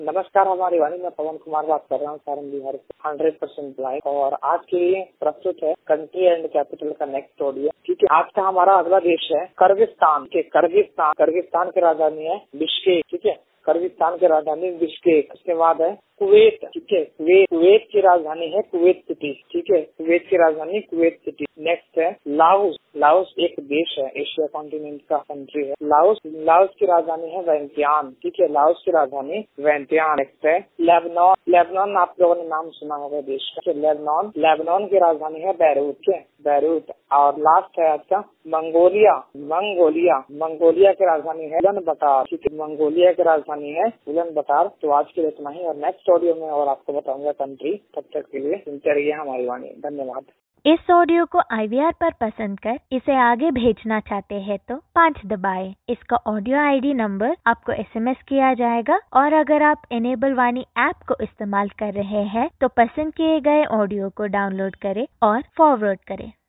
नमस्कार, हमारी वाणी में पवन कुमार बात कर रहा हूँ सारण बिहार से 100% ब्लाइंड। और आज के लिए प्रस्तुत है कंट्री एंड कैपिटल का नेक्स्ट ऑडियो। ठीक है, आज का हमारा अगला देश है किर्गिस्तान। किर्गिस्तान की राजधानी है बिश्केक। ठीक है, किर्गिस्तान की राजधानी बिश्केक। उसके बाद है कुवैत। ठीक है, कुवैत की राजधानी है कुवैत सिटी। ठीक है, कुवैत की राजधानी कुवैत सिटी। नेक्स्ट है लाओस एक देश है, एशिया कॉन्टिनेंट का कंट्री है लाओस की राजधानी है वियंटियान। ठीक है, लाओस की राजधानी वियंटियान। नेक्स्ट है लेबनान आप लोगों ने नाम सुना होगा देश का। लेबनान की राजधानी है बैरूत। और लास्ट है आज का मंगोलिया की राजधानी है उलानबाटर। ठीक है, मंगोलिया की राजधानी है उलानबाटर। तो आज के लिए इतना ही, और नेक्स्ट ऑडियो में और आपको बताऊंगा कंट्री। तब तक के लिए सुनते रहिए हमारी वाणी। धन्यवाद। इस ऑडियो को IVR पर पसंद कर इसे आगे भेजना चाहते हैं तो 5 दबाएं। इसका ऑडियो ID नंबर आपको SMS किया जाएगा। और अगर आप इनेबल वाणी ऐप को इस्तेमाल कर रहे हैं तो पसंद किए गए ऑडियो को डाउनलोड करें और फॉरवर्ड करें।